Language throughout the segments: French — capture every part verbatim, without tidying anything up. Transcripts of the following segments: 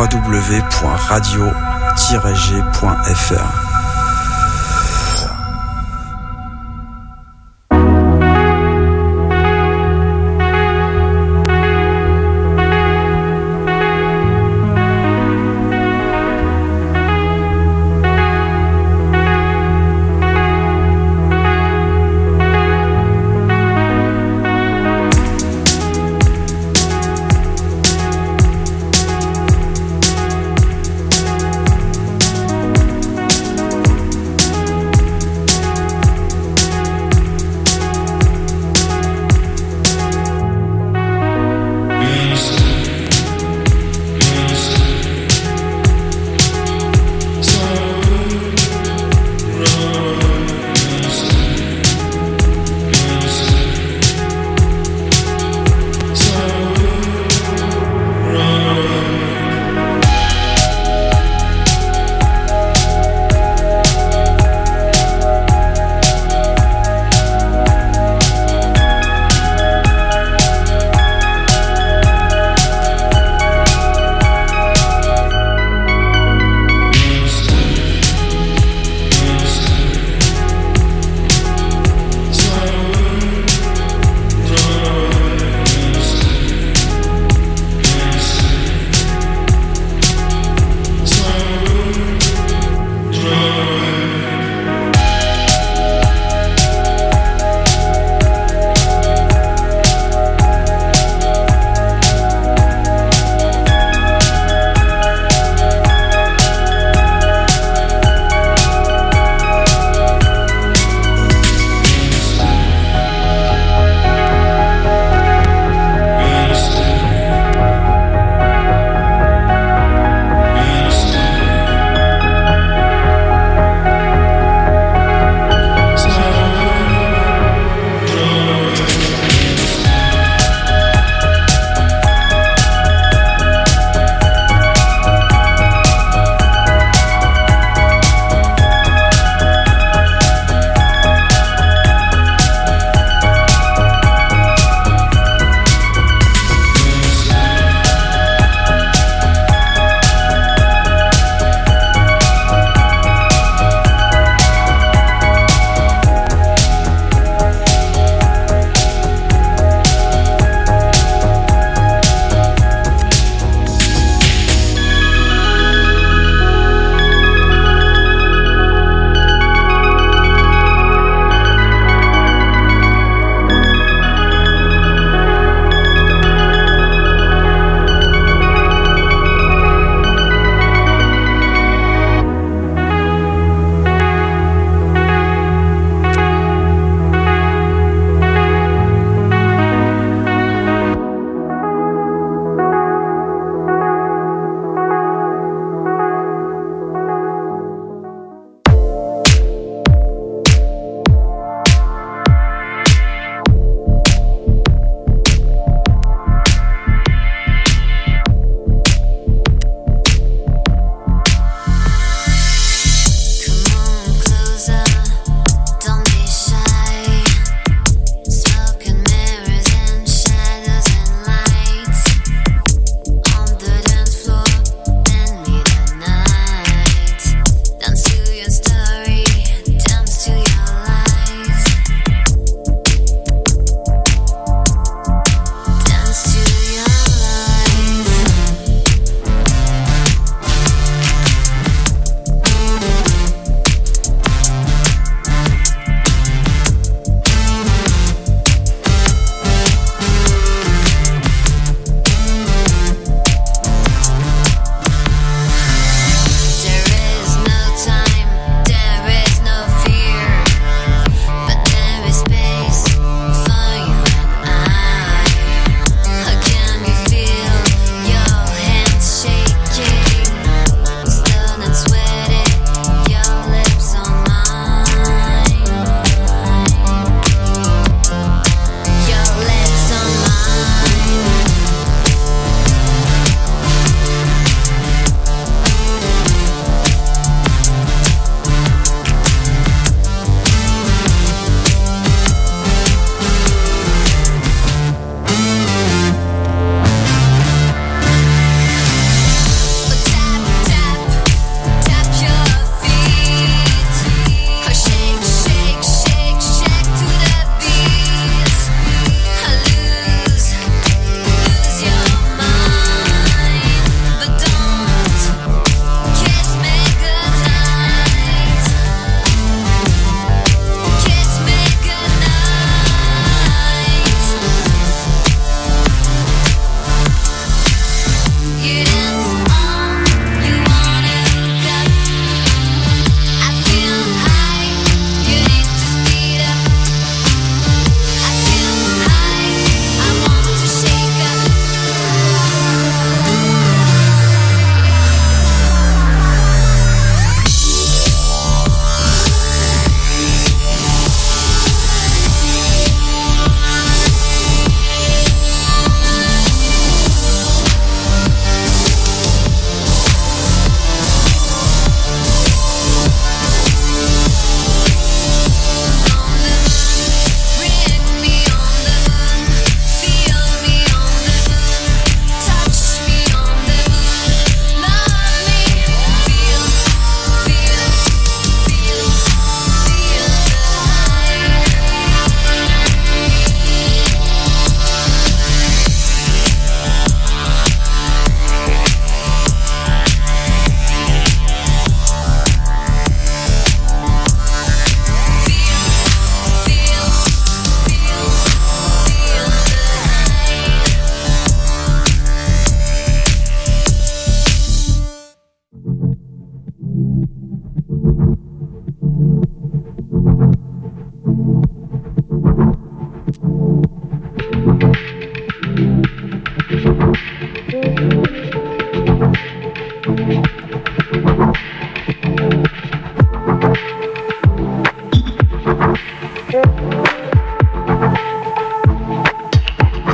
w w w point radio tiret g point f r.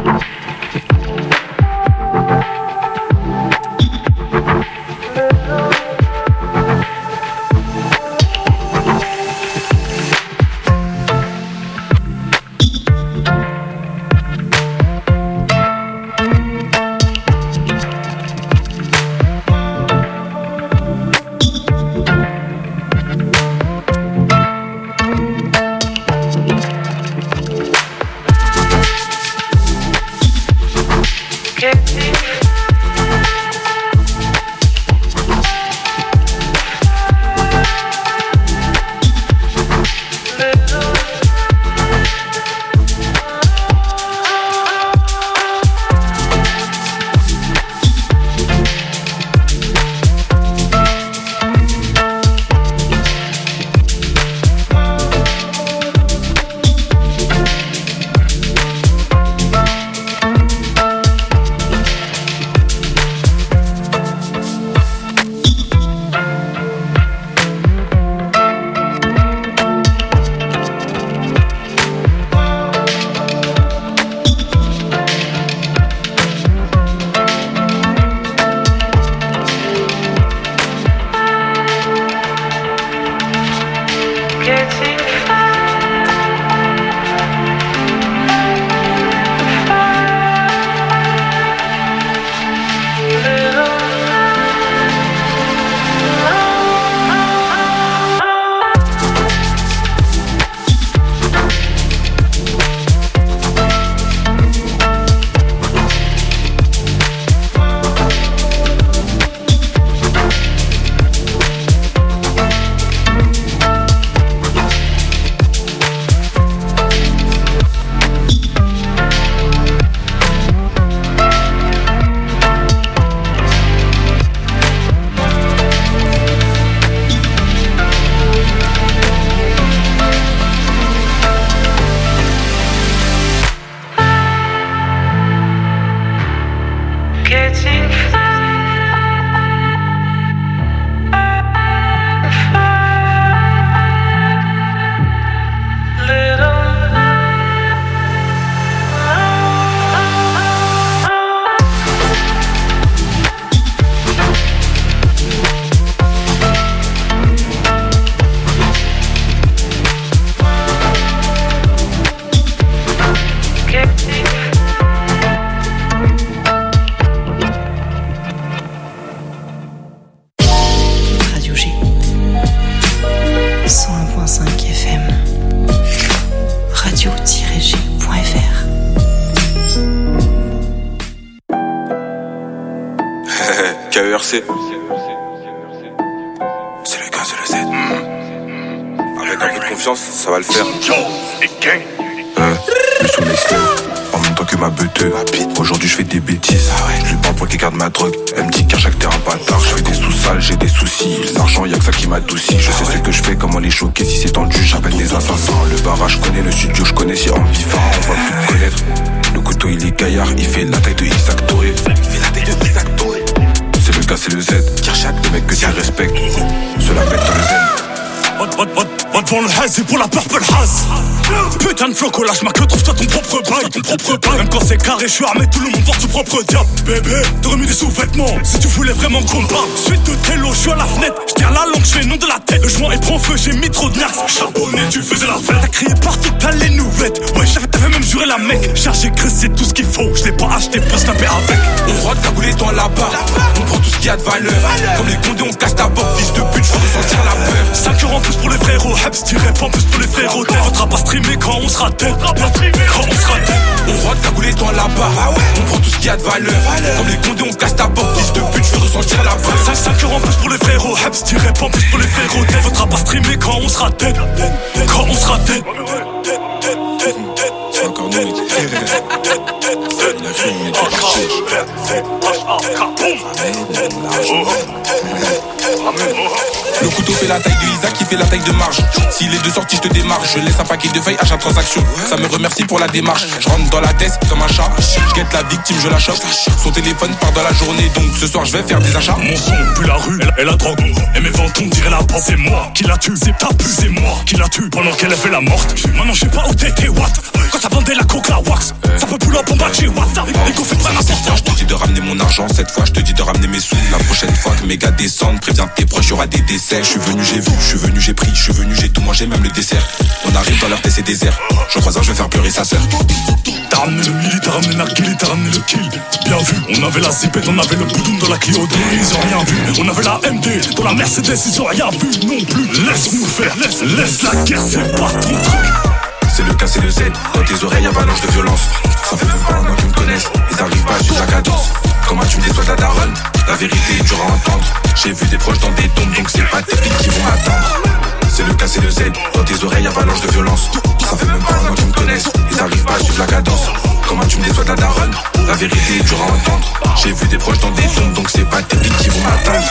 K E R C. C'est le K, c'est le Z. Mmh. Avec un peu de confiance, ça va le faire. Euh, le soleil se lève, en même temps que ma beuteuse. Aujourd'hui je fais des bêtises. Je lui parle pour qu'il garde ma drogue. Elle me dit qu'à chaque terrain bâtard, je fais des sous-sales, j'ai des soucis. L'argent y'a que ça qui m'adoucit. Je sais ce que je fais, comment les choquer. Si c'est tendu, j'appelle des assassins. Le barrage, je connais, le studio, je connais. Si ambifa, on va plus me connaître. Le couteau il est gaillard, il fait la taille de Isaac Touré. Il fait la taille de Isaac Touré. C'est le K, c'est le Z. Le mec que tu respectes, cela mec dans le Z. Va devant le haze et pour la purple haze. Putain de floco, lâche ma queue, trouve-toi ton propre bail, ton propre bail. Même quand c'est carré, je suis armé, tout le monde porte son propre diable. Bébé, t'as remis des sous-vêtements, si tu voulais vraiment qu'on parle. Suite de télo, je suis à la fenêtre, je tiens la langue, je fais nom de la tête. Le joint est prend feu, j'ai mis trop de nax. Charbonné, tu faisais la fête. T'as crié partout, t'as les nouvelles. Ouais, t'avais même juré la mec. Chargé, creux, c'est tout ce qu'il faut. Je l'ai pas acheté pour snapper avec. On rote cagoulé dans la barre, on prend tout ce qu'il y a de valeur. Comme les condés, on casse ta porte, fils de pute, je veux ressentir la peur. cinq euros en plus pour les frérots, Hebs, tiré pas en plus pour les frérots. Faudra pas streamer quand on sera dead. Quand on sera dead. On rote cagoulé dans la barre, on prend tout ce qu'il y a de valeur. Comme les condés, on casse ta porte, fils de pute, je veux ressentir la peur. cinq euros en plus pour les frérots, Hebs, tiré pas en plus pour les frérots. Faudra pas streamer quand on sera dead. Quand on sera dead. C'est encore nous les la fille est partie. Le couteau fait la taille de Isaac, qui fait la taille de Marge. S'il est de sortie, je te démarre. Je laisse un paquet de feuilles à chaque transaction. Ça me remercie pour la démarche. Je rentre dans la tête comme un chat. Je guette la victime, je la chope. Son téléphone part dans la journée, donc ce soir je vais faire des achats. Mon son pue la rue et la drogue. Et mes ventons dirait la pente. C'est moi qui la tue, c'est ta pu, c'est moi qui la tue. Pendant qu'elle a fait la morte. Maintenant je sais pas où t'étais, what. Quand ça vendait la coke, la wax. Ça peut plus la bombarder, what. et qu'on fait pas n'importe quoi. Je te dis de ramener mon argent, cette fois je te dis de ramener mes sous. La prochaine fois que mes gars descendent, préviens tes proches, y'aura des décès. Je suis venu, j'ai vu, je suis venu, j'ai pris, je suis venu, j'ai tout mangé, même le dessert. On arrive dans leur T C désert. Je croise un, je vais faire pleurer sa sœur. T'as ramené le milli, t'as ramené Nakili, t'as ramené le kill. Bien vu, on avait la zipette, on avait le boudoum dans la Clio deux, ils ont rien vu. On avait la M D, dans la Mercedes, ils ont rien vu non plus. Laisse-nous faire, laisse, laisse la guerre, c'est pas ton truc. C'est le K, c'est le Z, dans tes oreilles avalanche de violence. Ça fait même pas un an qu'ils me connaissent, ils arrivent pas à suivre la cadence. Comment tu me déçois de la daronne, la vérité est dure à entendre. J'ai vu des proches dans des tombes, donc c'est pas tes filles qui vont m'attendre. C'est le K, c'est le Z, dans tes oreilles avalanche de violence. Ça fait même pas un an qu'ils me connaissent, ils arrivent pas à suivre la cadence. Comment tu me déçois de la daronne, la vérité est dure à entendre. J'ai vu des proches dans des tombes, donc c'est pas tes filles qui vont m'attendre.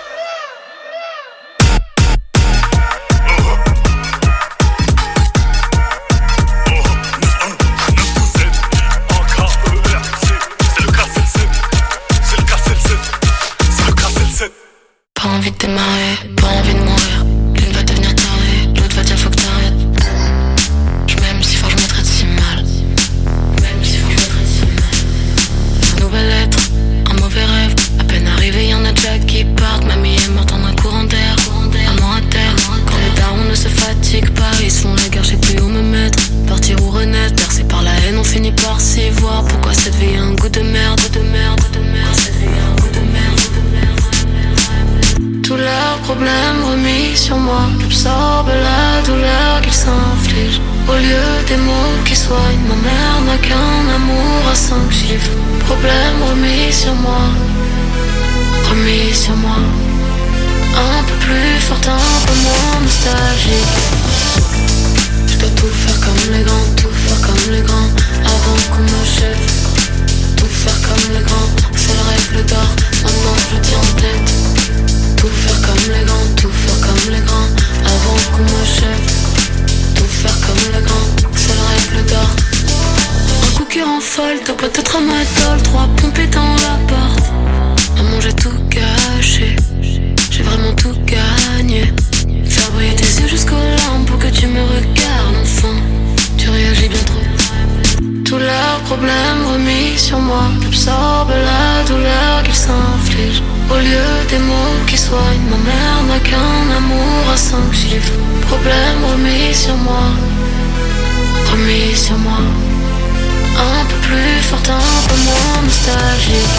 Pas envie de démarrer, pas envie de mourir. L'une va devenir tarée, l'autre va dire faut que t'arrêtes. J'm'aime si fort, je me traite si mal. Même si fort, je me traite si mal. Une nouvelle lettre, un mauvais rêve. À peine arrivé, y'en a déjà qui partent. Mamie est morte en un courant d'air. Maman à terre, quand les darons ne se fatiguent pas. Ils se font la guerre, je sais plus où me mettre. Partir ou renaître, percé par la haine, on finit par s'y voir. Pourquoi cette vie a un goût de merde, de merde, de merde. Cette vie a un goût de merde, de merde. Tous leurs problèmes remis sur moi. J'absorbe la douleur qu'ils s'infligent. Au lieu des mots qui soignent, ma mère n'a qu'un amour à cinq chiffres. Problèmes remis sur moi, remis sur moi. Un peu plus fort, un peu moins nostalgique. Je dois tout faire comme les grands, tout faire comme les grands. Avant qu'on me jette, tout faire comme les grands. C'est la règle d'or, maintenant je le tiens en tête. Tout faire comme les grands, tout faire comme les grands. Avant qu'on me jette, tout faire comme les grands. C'est la règle d'or. Un coup qui rend folle, t'as peut-être un matol. Trois pompées dans l'appart. Maman j'ai tout gâché, j'ai vraiment tout gagné. Faire briller tes yeux jusqu'aux larmes pour que tu me regardes enfin. Tu réagis bien trop. Tous leurs problèmes remis sur moi. J'absorbe la douleur qu'ils s'infligent. Au lieu des mots qui soignent, ma mère n'a qu'un amour à cinq chiffres. Problème remis sur moi, remis sur moi. Un peu plus fort, un peu moins nostalgique.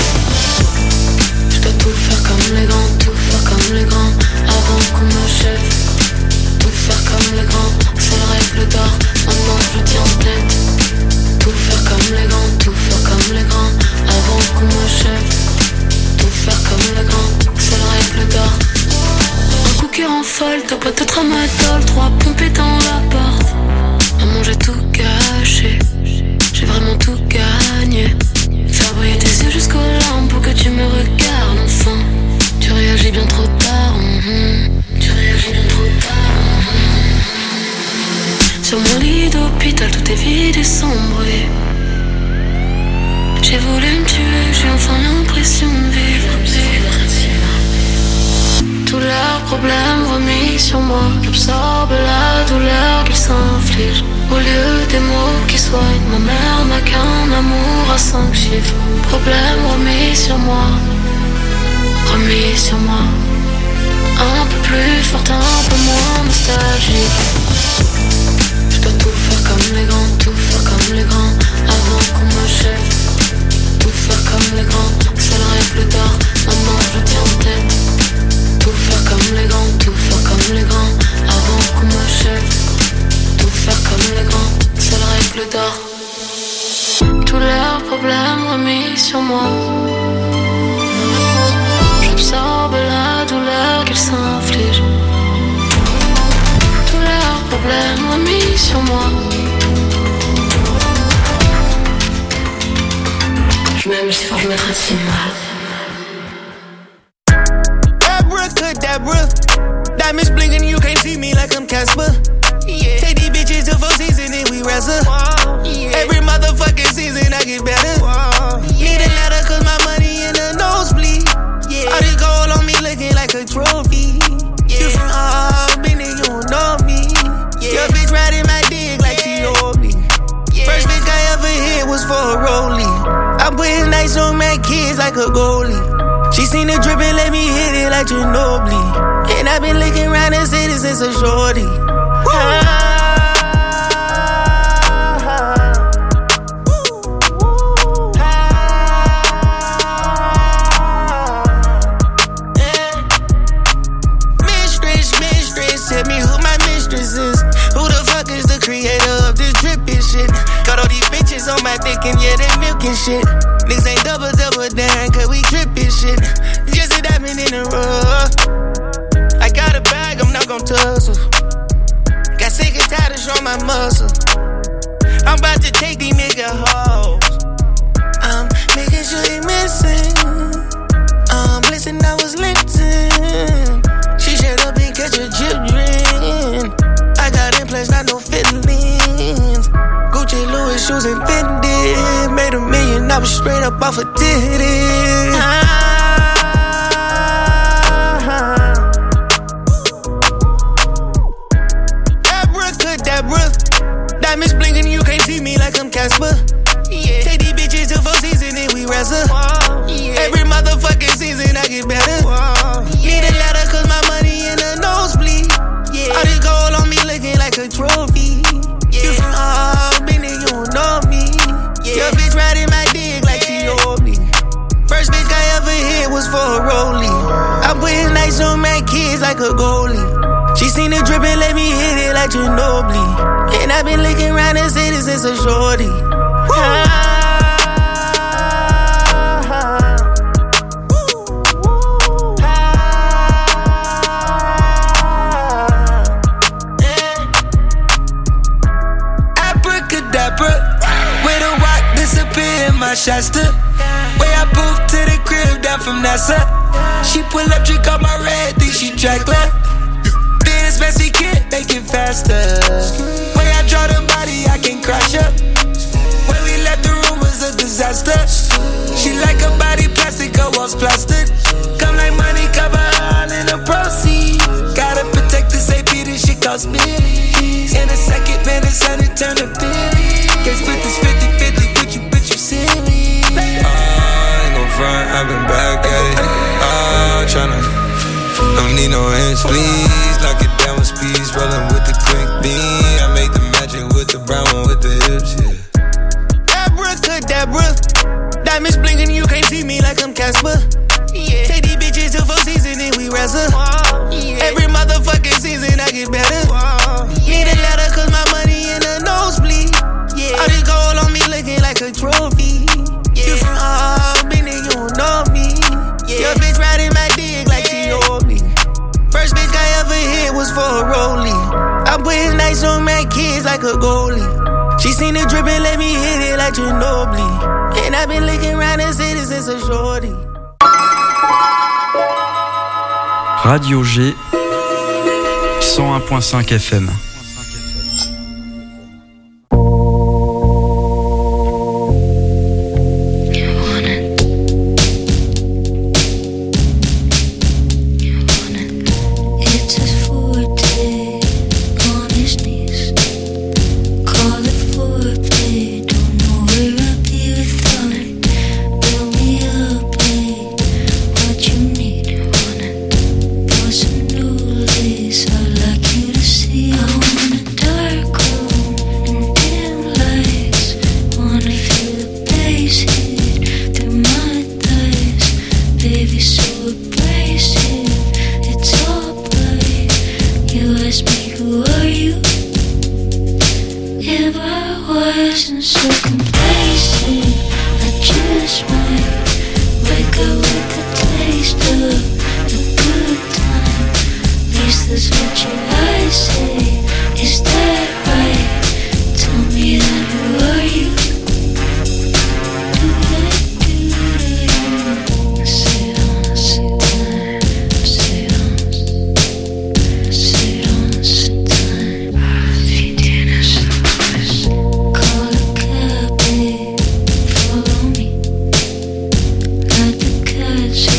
Je dois tout faire comme les grands, tout faire comme les grands. Avant qu'on me jette, tout faire comme les grands. C'est la règle d'or, maintenant je le tiens en tête. Tout faire comme les grands, tout faire comme les grands. Avant qu'on me jette, tout faire comme les grands. C'est la règle d'or. Un coup qui rend folle, t'as peut-être un matol. Trois pompées dans l'appart. Maman j'ai tout gâché, j'ai vraiment tout gagné. Faire briller tes yeux jusqu'aux larmes pour que tu me regardes enfin. Tu réagis bien trop tard, mm-hmm. Tu réagis bien trop tard, mm-hmm. Sur mon lit d'hôpital tout est vide et sombre. J'ai voulu me tuer, j'ai enfin l'impression de vivre. Tous leurs problèmes remis sur moi. J'absorbe la douleur qu'ils s'infligent. Au lieu des mots qui soignent, ma mère n'a qu'un amour à cinq chiffres. Problème remis sur moi, remis sur moi. Un peu plus fort, un peu moins nostalgique. Je dois tout faire comme les grands, tout faire comme les grands. Avant qu'on me jette, tout faire comme les grands. C'est la règle d'or, maintenant je le tiens en tête. Tout faire comme les grands, tout faire comme les grands. Avant qu'on me jette, tout faire comme les grands. C'est la règle d'or. Tous leurs problèmes remis sur moi. J'absorbe la douleur qu'ils s'infligent. Tous leurs problèmes remis sur moi. J'm'aime si fort, je me traite si mal. Deborah, diamonds blinking, you can't see me like I'm Casper. Yeah. Take these bitches to four seasons and we wrestle. Yeah. Every motherfucking season I get better. Wow. Yeah. Need a ladder cause my money in the nosebleed. Yeah. All this gold on me looking like a trophy. Yeah. You from Albany, you don't know me. Yeah. Your bitch riding my dick like she owe me. Yeah. First bitch I ever hit was for a rollie. I like Ginobili. And I've been looking around the city since a shorty. Ah. Tell me who my mistress is. Who the fuck is the creator of this drippin' shit? Got all these bitches on my dick and yeah, they milkin' shit. Niggas ain't double double down cause we drippin' shit. Just a diamond in the rough. I got a bag, I'm not gon' tussle. Got sick and tired of showing my muscle. I'm about to take these nigga hoes. I'm making sure they missing. Um, listen, I was lifting. She shut up and catch a children. I got implants, not no feelings. Gucci, Louis, shoes, and Fendi. Made a million, I was straight up off a titty. Ah. Abracadabra. Diamonds blinking, you can't see me like I'm Casper. Yeah. Take these bitches to four seasons and we wrestle. Yeah. Every motherfucking season I get better. Whoa. Need a ladder cause my money in the nosebleed. Yeah. All this gold on me looking like a trophy. Yeah. You from Albany, you don't know me. Yeah. Your bitch riding my dick like she owed me. First bitch I ever hit was for a rollie. I put his nights on my kids like a goalie. She seen it drippin', let me hit it like Ginobili. And I've been looking around the city since a shorty. Ah. My Shasta, way I moved to the crib down from NASA. She pull up, drink up my red, think she track left. Then it's messy kid, make it faster. Way I draw the body, I can crash up. When we left the room was a disaster. She like her body plastic, her walls plastered. Come like money, cover all in the proceeds. Gotta protect this A P, this shit cost millions. In a second, man, it's time to turn to billions. Can't split this fifty-fifty with you, bitch, you silly. I ain't gon' front, I've been back at it. Ah, tryna, don't need no hands, please. Lock it down with speeds, rollin' with the quick beam. I make the magic with the brown one with the hips, yeah. Abracadabra. Diamonds blinking, you can't see me like I'm Casper. Yeah. Take these bitches to four seasons and we wrestle. Yeah. Every motherfucking season I get better. Need a ladder cause my money in the nosebleed. Yeah. All this gold on me looking like a trophy. Yeah. You from Albany, you don't know me. Yeah. Your bitch riding my dick like she owed me. First bitch I ever hit was for a rollie. I put his nights on my kids like a goalie. She seen it drippin', let me hit it like Ginobili. And I've been looking around the city since a shorty. Radio G, cent un point cinq F M.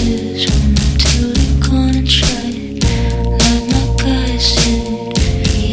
He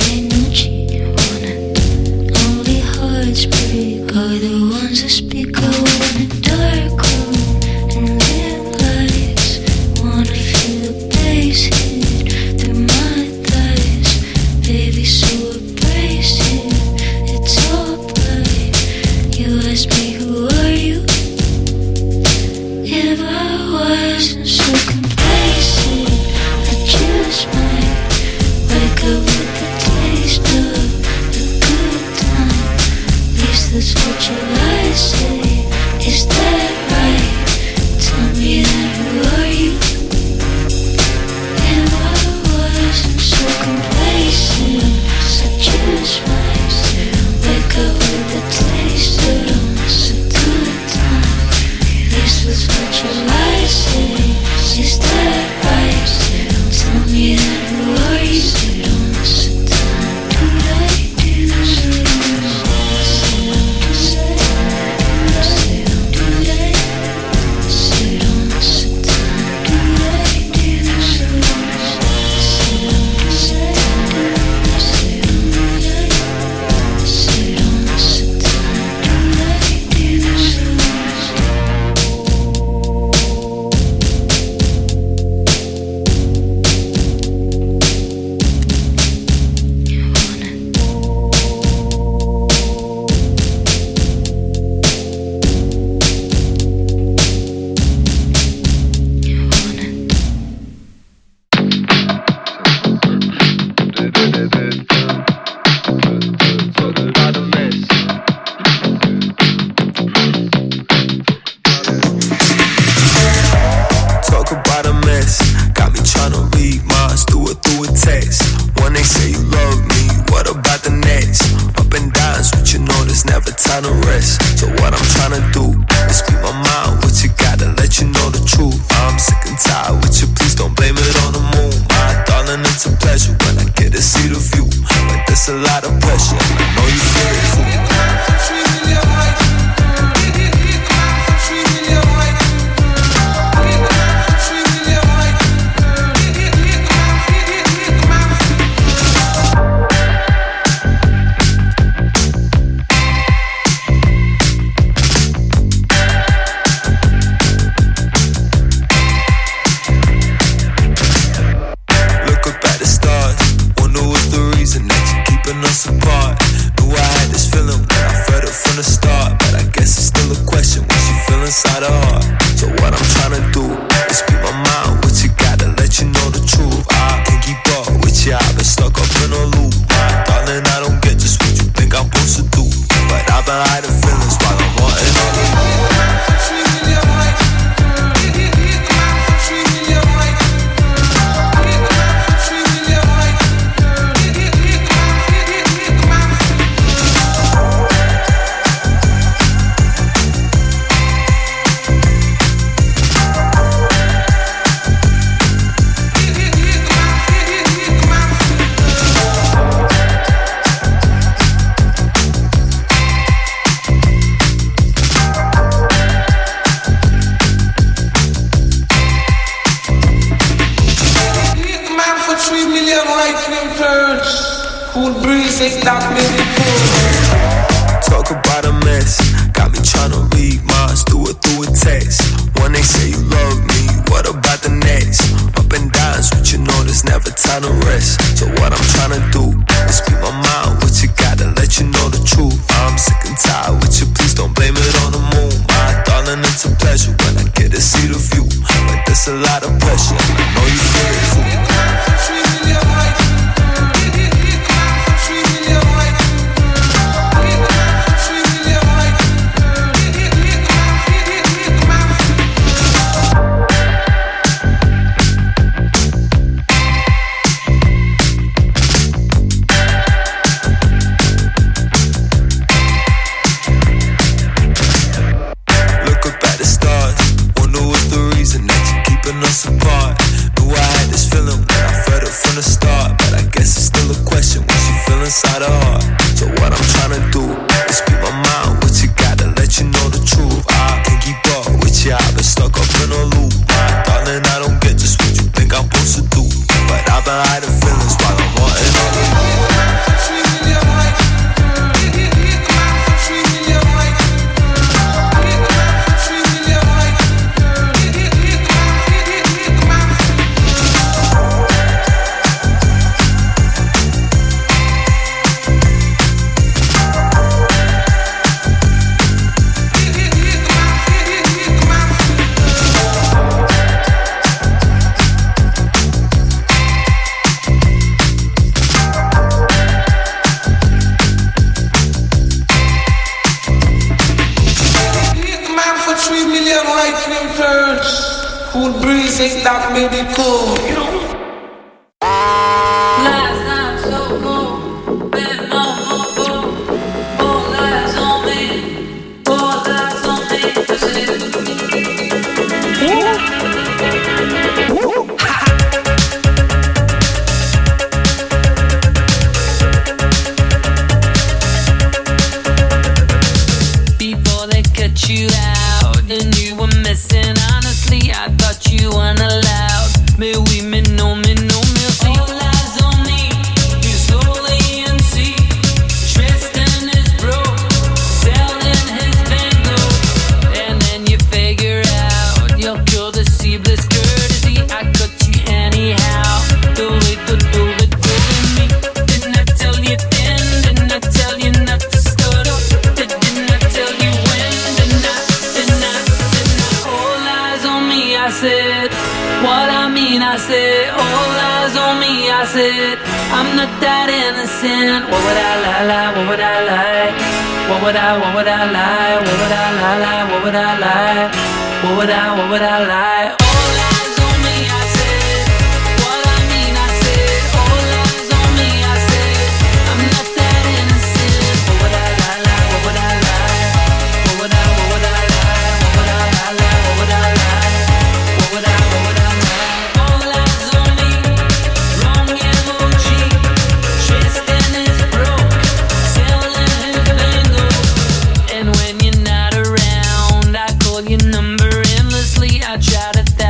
what I'm tryna do is speak my mind with you, gotta let you know the truth. I can't keep up with you, I've been stuck up in a loop. My darling, I don't get just what you think I'm supposed to do, but I've been hiding feelings while I'm wanting all of you. Talk about a mess, got me tryna read minds, do it through a text. One they say you love me, what about the next? Up and downs, but you know there's never time to rest. So what I'm tryna do is speak my mind with you, gotta let you know the truth. I'm sick and tired with you, please don't blame it on the moon. My darling, it's a pleasure when I get to see the view, but there's a lot of pressure, I know you feel it too. Us apart. Knew I had this feeling when I felt it from the start, but I guess it's still a question what you feel inside her heart. So what I'm tryna do is speak my mind with you, gotta let you know the truth. I can't keep up with you, I've been stuck up in a loop. My darling, I don't get just what you think I'm supposed to do, but I've been hiding feelings while I'm wanting all of you. That made it cool, you know. Last time so cool, been more, more, more, more lies on me, more lies on me. Before they cut you out and you were missing, honestly, I thought you weren't allowed. Mais oui, mais non, mais non, merci. All eyes on me, you slowly and see. Tristan is broke, selling his Van and then you figure out you'll kill the seedless courtesy. I cut you anyhow, the way to do it with me. Didn't I tell you then? Didn't I tell you not to stutter? Didn't I tell you when? Didn't I? Didn't I? Didn't I? All eyes on me, I said. What I mean, I said, all eyes on me, I said, I'm not that innocent. What would I lie, lie, what would I lie? What would I, what would I lie? What would I lie, lie, what would I lie? What would I, what would I lie? All eyes on me, I said, what I mean, I said, all eyes on me, I said, I'm not that innocent. What would I lie, lie, what would I lie? What would I, what would I lie? What would I lie, lie, what would I lie? What would I, what would I your number endlessly. I try to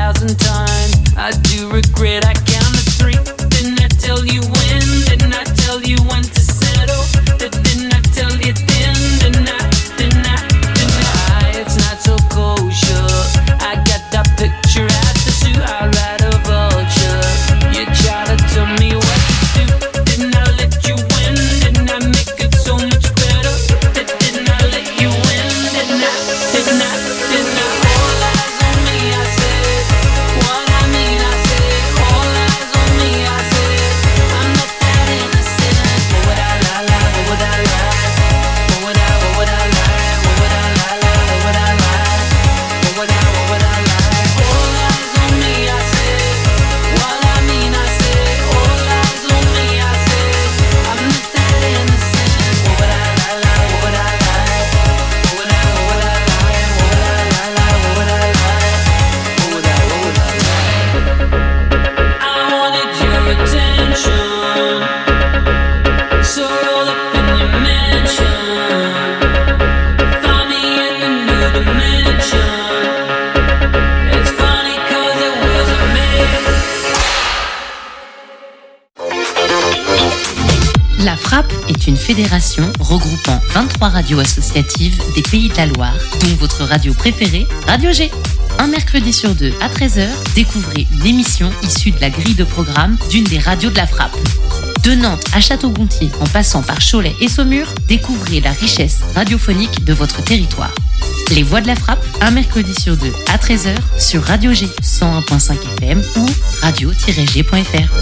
fédération regroupant vingt-trois radios associatives des Pays de la Loire, dont votre radio préférée, Radio G. Un mercredi sur deux à treize heures, découvrez une émission issue de la grille de programme d'une des radios de la Frappe. De Nantes à Château-Gontier, en passant par Cholet et Saumur, découvrez la richesse radiophonique de votre territoire. Les Voix de la Frappe, un mercredi sur deux à treize heures sur Radio G cent un virgule cinq F M ou radio tiret g point f r.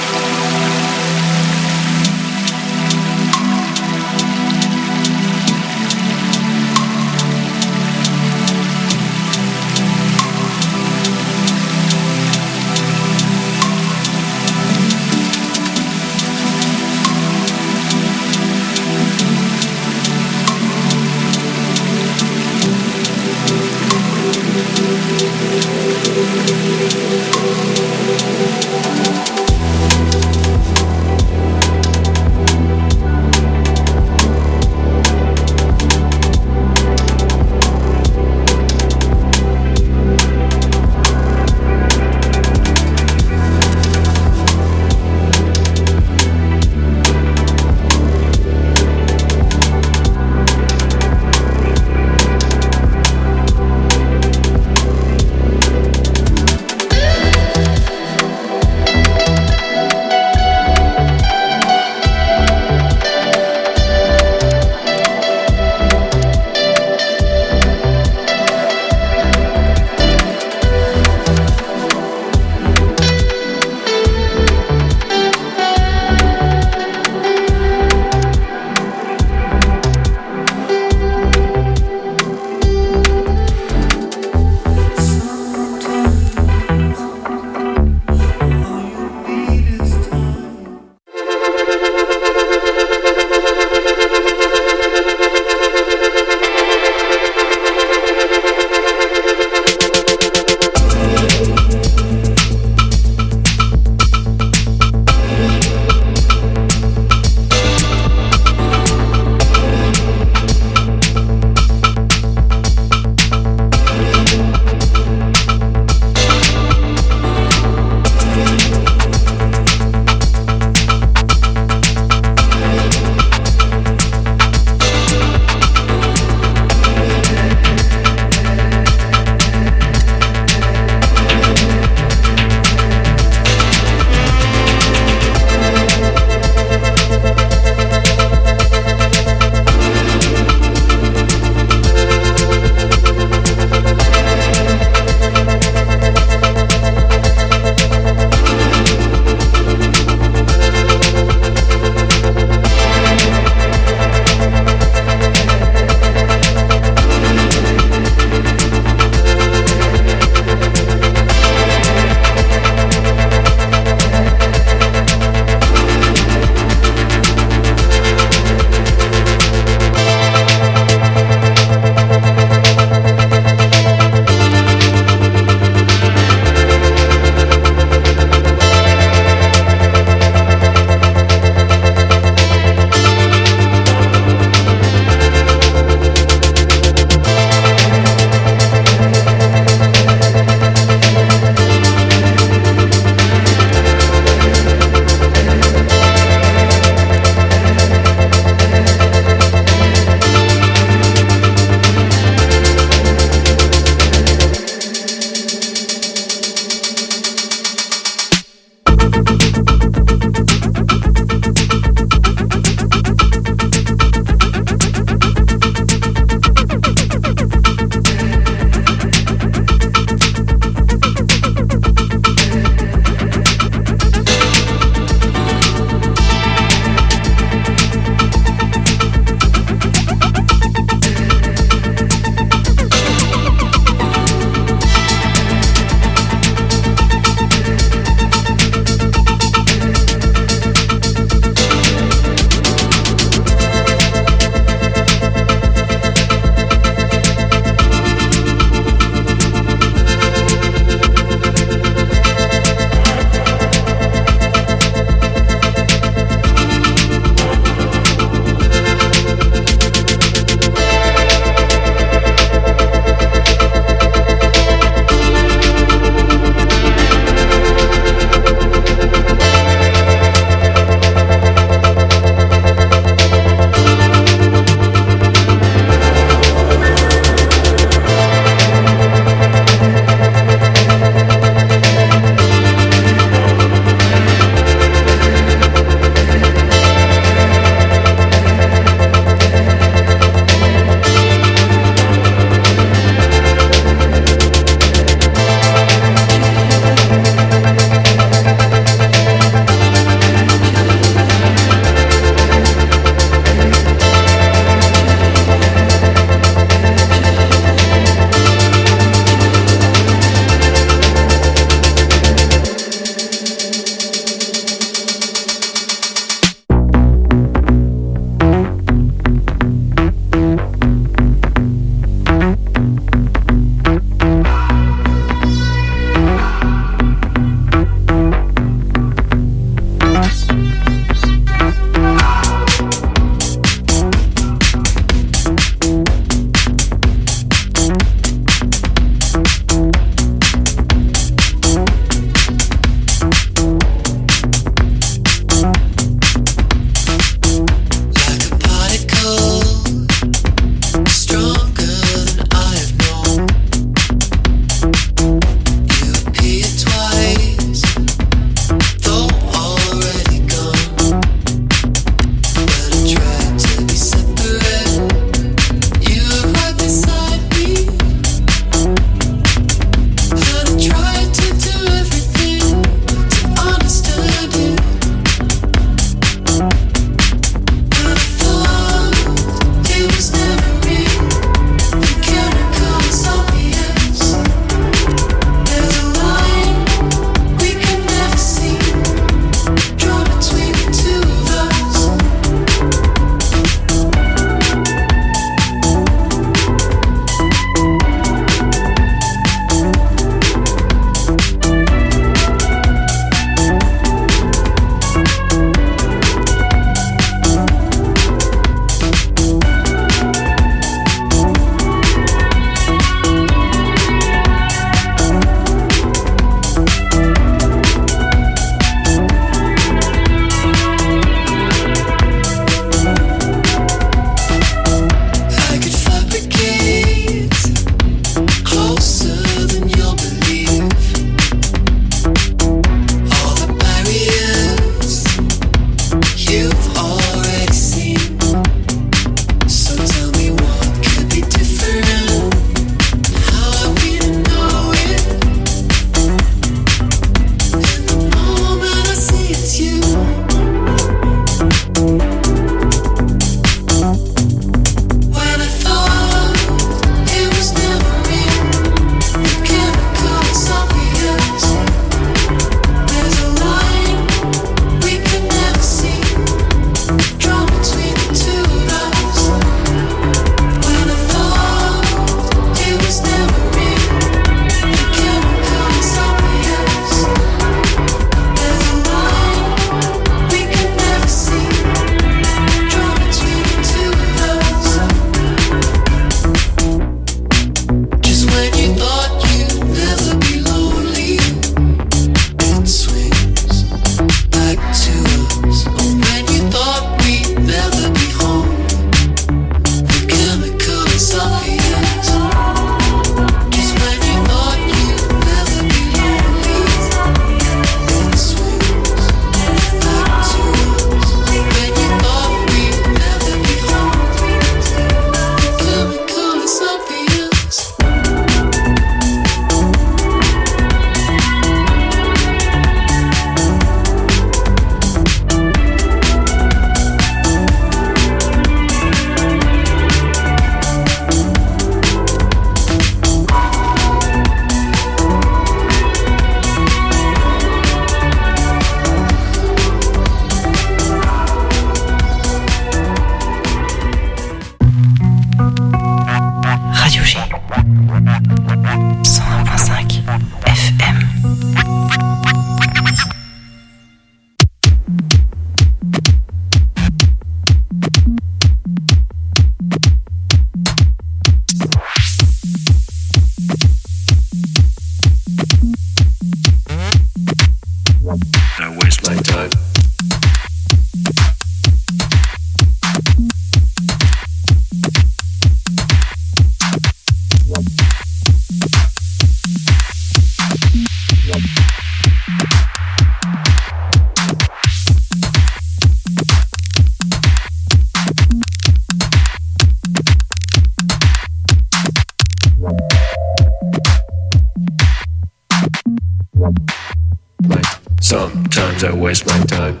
Sometimes I waste my time.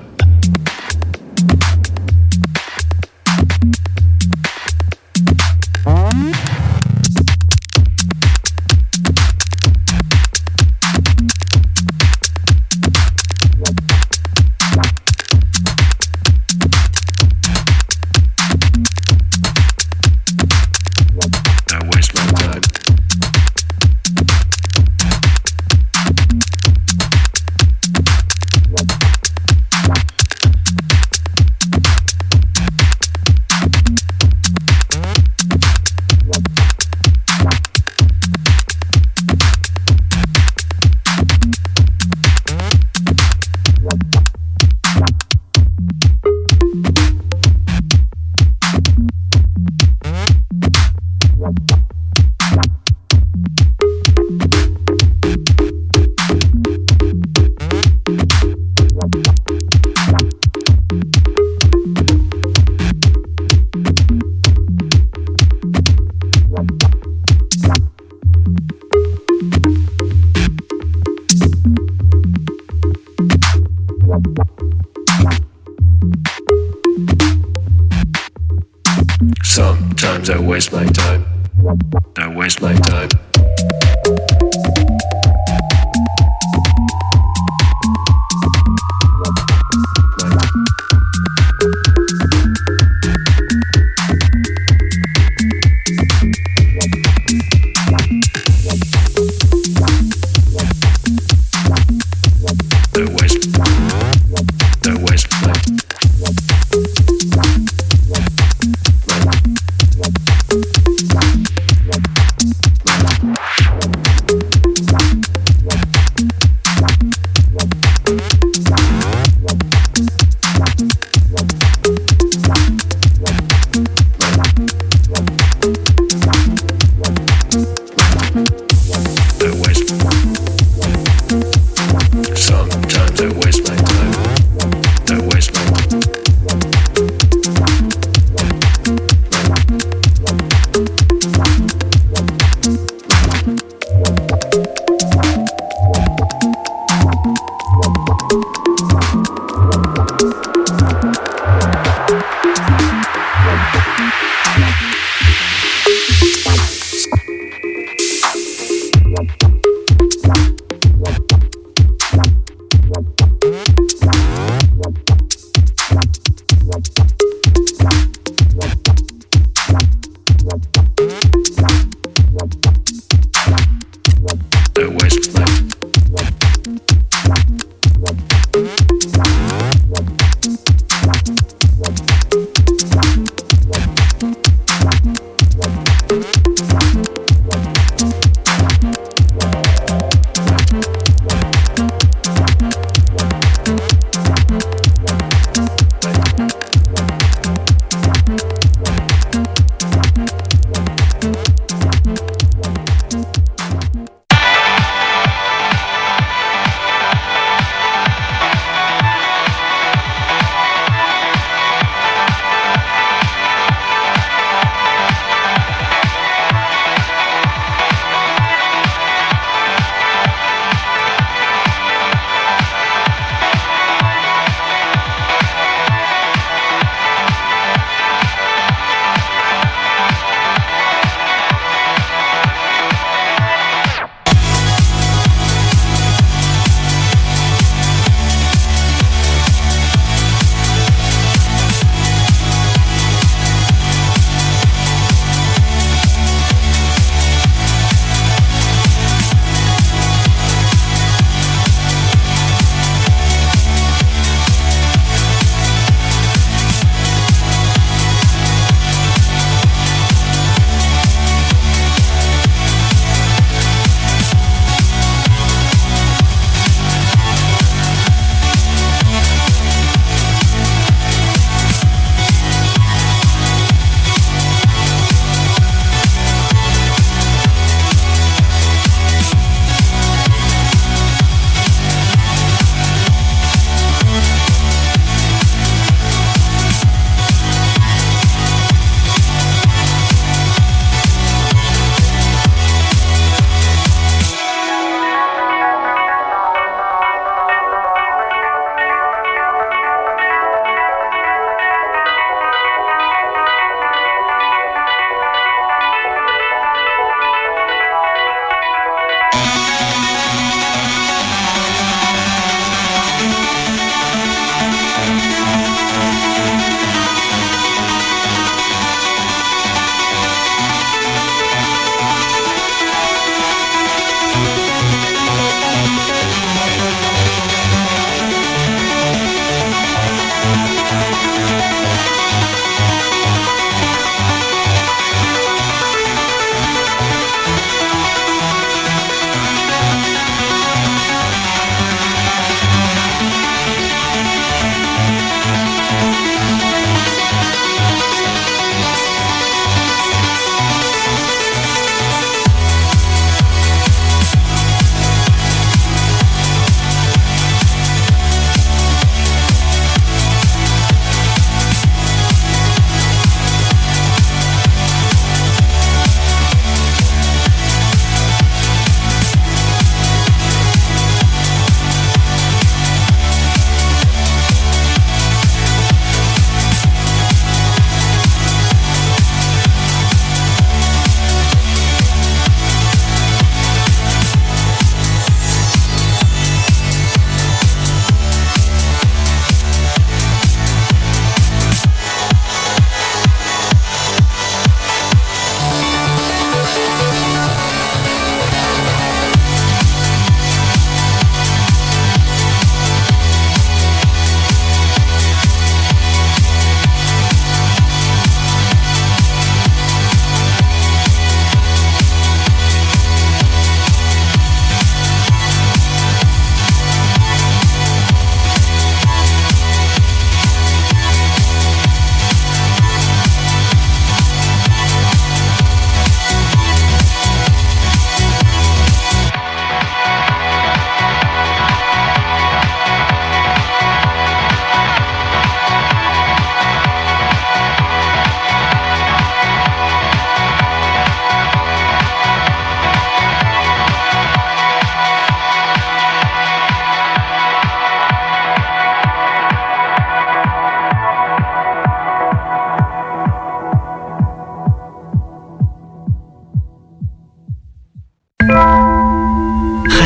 Sometimes I waste my time. I waste my time.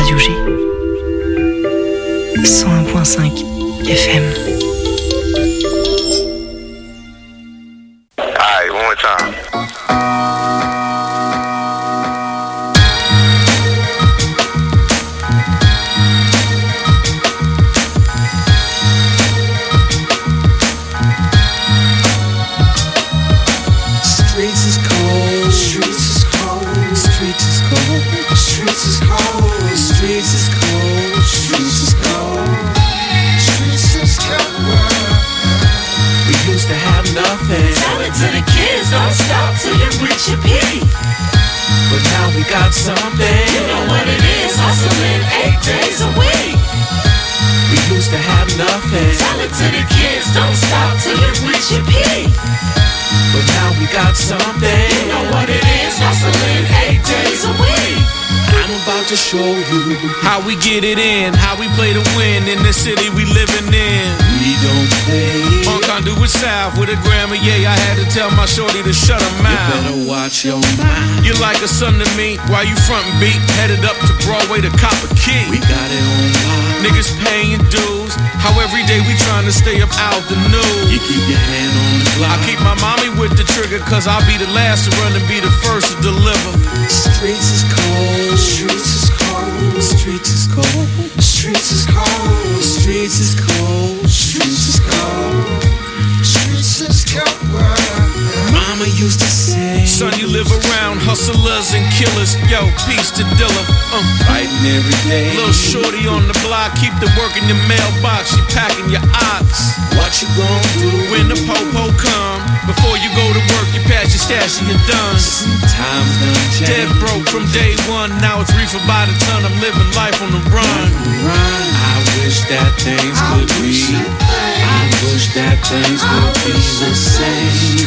Radio G. cent un virgule cinq F M. Alright, one more time. Streets is cold, streets is cold, streets is cold, streets is cold, streets is cold, streets is cold, streets is cold. We used to have nothing. Tell it to the kids, don't stop till you reach your peak. But now we got something. You know what it is, hustling eight days a week. We used to have nothing. Tell it to the kids, don't stop till you reach your peak. But now we got something. You know what it is, hustling eight days a week. I'm about to show you how we get it in, how we play to win in the city we living in. We don't play. On Conduit South with a grammar, yeah, I had to tell my shorty to shut her mouth. You better watch your mouth. You're like a son to me, while you front and beat, headed up to Broadway to cop a key. We got it on lock. Niggas paying dues, how every day we trying to stay up out the news. You keep your hand on the clock. I keep my mommy with the trigger, cause I'll be the last to run and be the first to deliver. Streets is cold, streets is cold, streets is cold, streets is cold, streets is cold, streets is cold, streets is cold. Mama used to say, son, you live around hustlers and killers. Yo, peace to Dilla. Uh, Fighting every day. Little shorty on the block, keep the work in your mailbox. You packing your ox. What you gonna do when the po-po come? Before you go to work, you pass your stash and you're done. Times done change. Dead broke from day one, now it's reefer by the ton. I'm living life on the run. Run. I wish that things could be. I wish that things could be the same.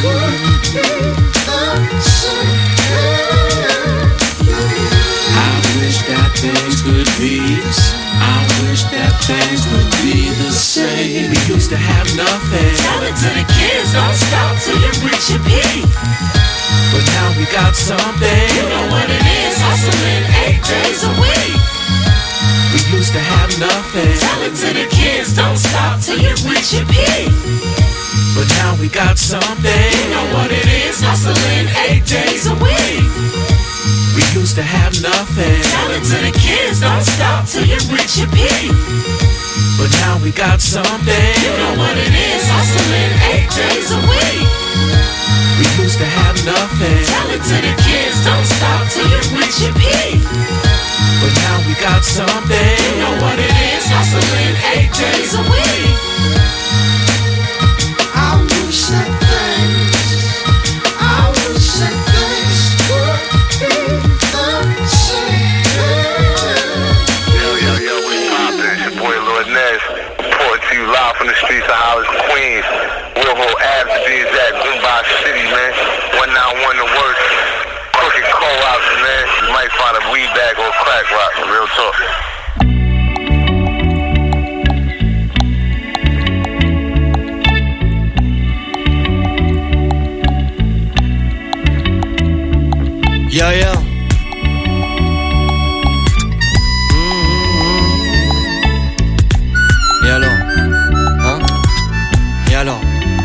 I wish that things could be. I wish that things would be the same. We used to have nothing. Tell it to the kids, don't stop till you reach your peak. But now we got something. You know what it is, hustling eight days a week. We used to have nothing. Tell it to the kids, don't stop till you reach your peak. But now we got something. You know what it is, hustling eight days a week. We used to have nothing. Tell it to the kids, don't stop till you reach your peak. But now we got something. You know what it is, hustling eight days a week. We used to have nothing. Tell it to the kids, don't stop till you reach your peak. But now we got something. You know what it is, hustling eight days a week. I wish that things, I wish that things could be the same. Yo, yo, yo, what's poppin'? It's your boy Lord Ness. Reporting to you live from the streets of Hollis, Queens. Willow Ave to be exact, Boombox City, man. one ninety-one the worst. Crooked co-ops, man. You might find a weed bag or a crack rock, real talk. Yo, yo. Et alors? Hein? Et alors?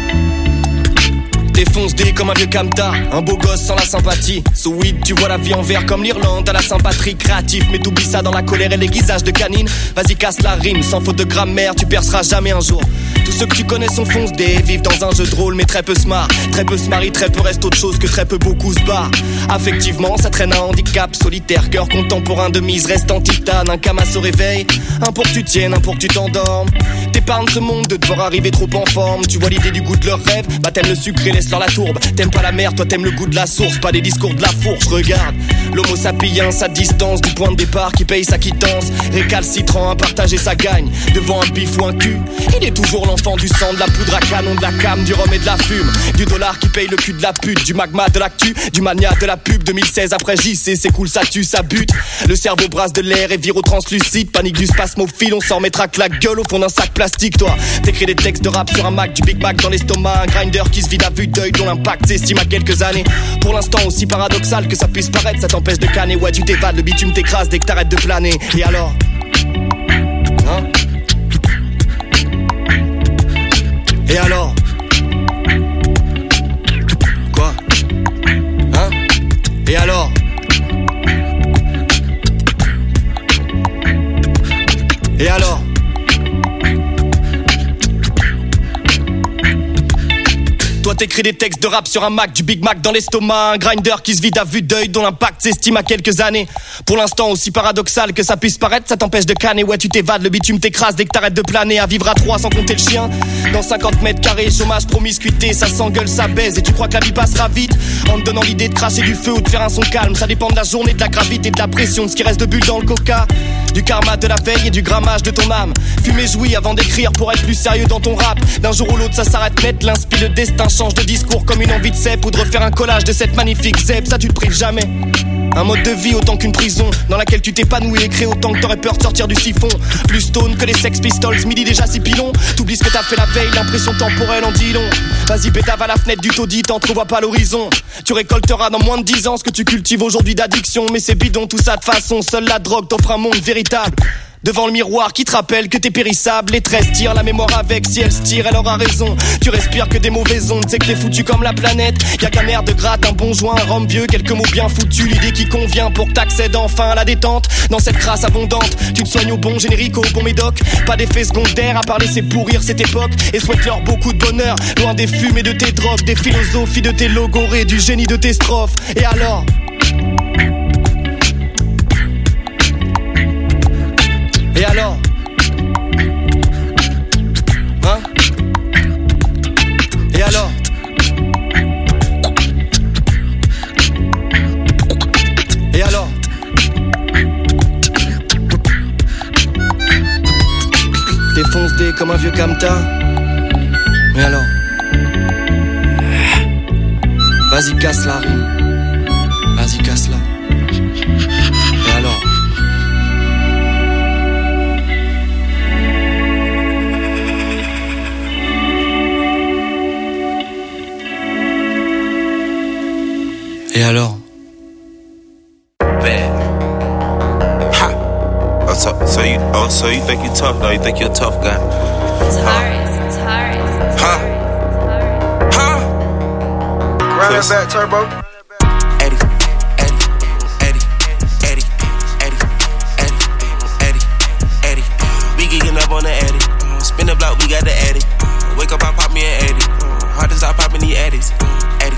Défonce des comme un vieux camta, un beau gosse sans la sympathie. So weed, tu vois la vie en vert comme l'Irlande, à la sympathie créatif. Mais t'oublies ça dans la colère et l'aiguisage de canine. Vas-y casse la rime, sans faute de grammaire, tu perceras jamais un jour. Tous ceux que tu connais sont fonce des, vivent dans un jeu de rôle mais très peu smart. Très peu smart, très peu reste autre chose que très peu beaucoup se barre. Affectivement, ça traîne un handicap solitaire. Cœur contemporain de mise, reste en titane. Un camas au réveil, un pour que tu tiennes, un pour que tu t'endormes. T'épargnes ce monde de devoir arriver trop en forme. Tu vois l'idée du goût de leur rêve, bah t'aimes le sucre et laisse-leur la tourbe. T'aimes pas la mer, toi t'aimes le goût de la source. Pas des discours de la fourche, regarde l'homo sapiens à distance du point de départ qui paye sa quittance. Récalcitrant à partager sa gagne devant un bif ou un cul. Il est toujours l'enfant du sang, de la poudre à canon, de la cam, du rhum et de la fume. Du dollar qui paye le cul de la pute, du magma de l'actu, du mania de la pub. Deux mille seize après J C, c'est cool, ça tue, ça bute. Le cerveau brasse de l'air et vire au translucide. Panique du spasmophile, on s'en mettra que la gueule au fond d'un sac plastique. Toi, t'écris des textes de rap sur un Mac, du Big Mac dans l'estomac. Un grinder qui se vide à vue d'œil dont l'impact s'estime à quelques années. Pour l'instant aussi paradoxal que ça puisse paraître, ça t'empêche t'empêche de canner. Ouais, tu t'évades, le bitume t'écrase dès que t'arrêtes de planer. Et alors? Hein? Et alors? Quoi? Hein? Et alors? Et alors? Toi t'écris des textes de rap sur un Mac, du Big Mac dans l'estomac, un grinder qui se vide à vue d'œil, dont l'impact s'estime à quelques années. Pour l'instant, aussi paradoxal que ça puisse paraître, ça t'empêche de canner. Ouais, tu t'évades, le bitume t'écrase dès que t'arrêtes de planer. À vivre à trois sans compter le chien, dans cinquante mètres carrés, chômage, promiscuité, ça s'engueule, ça baise. Et tu crois que la vie passera vite en te donnant l'idée de cracher du feu ou de faire un son calme. Ça dépend de la journée, de la gravité, de la pression, de ce qui reste de bulles dans le coca, du karma de la veille et du grammage de ton âme. Fumer jouis avant d'écrire pour être plus sérieux dans ton rap. D'un jour ou l'autre ça s'arrête net, l'inspire, le destin change de discours comme une envie de cep ou de refaire un collage de cette magnifique zep. Ça tu te prives jamais. Un mode de vie autant qu'une prison dans laquelle tu t'épanouis et crées autant que t'aurais peur de sortir du siphon. Plus stone que les Sex Pistols, midi déjà si pilon. T'oublies ce que t'as fait la veille, l'impression temporelle en dit long. Vas-y pétave à la fenêtre du taudis, t'entrevois pas l'horizon. Tu récolteras dans moins de dix ans ce que tu cultives aujourd'hui d'addiction. Mais c'est bidon tout ça de façon, seule la drogue t'offre un monde véritable. Devant le miroir qui te rappelle que t'es périssable. Les tresses tirent la mémoire avec, si elle se tire elle aura raison. Tu respires que des mauvaises ondes, c'est que t'es foutu comme la planète. Y'a qu'un air de gratte, un bon joint, un rhum vieux, quelques mots bien foutus. L'idée qui convient pour que t'accèdes enfin à la détente. Dans cette crasse abondante, tu te soignes au bon générique, au bon médoc. Pas d'effet secondaire à part laisser pourrir cette époque. Et souhaite-leur beaucoup de bonheur, loin des fumes et de tes drogues, des philosophies de tes logorées, du génie de tes strophes. Et alors? Et alors? Hein? Et alors? Et alors? T'es foncé comme un vieux camta. Mais alors? Vas-y casse la rime. Vas-y casse la. Et alors? Et alors? Bad. Ha. Oh, so, so you, oh, so you think you're tough? No, you think you're a tough guy? Taurus, Taurus. Huh? Huh? Run that back, Turbo. Eddie, Eddie, Eddie, Eddie, Eddie, Eddie, Eddie, Eddie. We geeking up on the Eddie. Spin the block, we got the Eddie. Wake up, I pop me an Eddie. Hard as I pop in the Eddies. Eddie.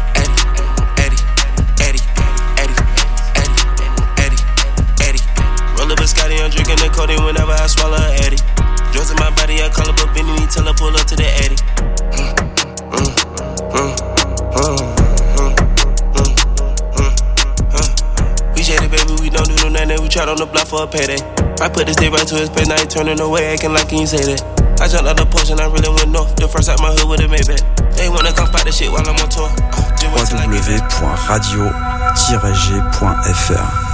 I'm drinking the codeine whenever I swallow an Eddie. Drugs in my body, I call up a Benny, tell her pull up to the Eddie. Mm, mm, mm, mm, mm, mm, mm, mm. We shaded, baby, we don't do nothing, we tried on the block for a payday. I put this day right to his pay, now he turning away, acting like he ain't say that. I jumped out the porch and I really went north. The first out my hood with a Maybach. They wanna come fight the shit while I'm on tour. w w w point radio tiret g point f r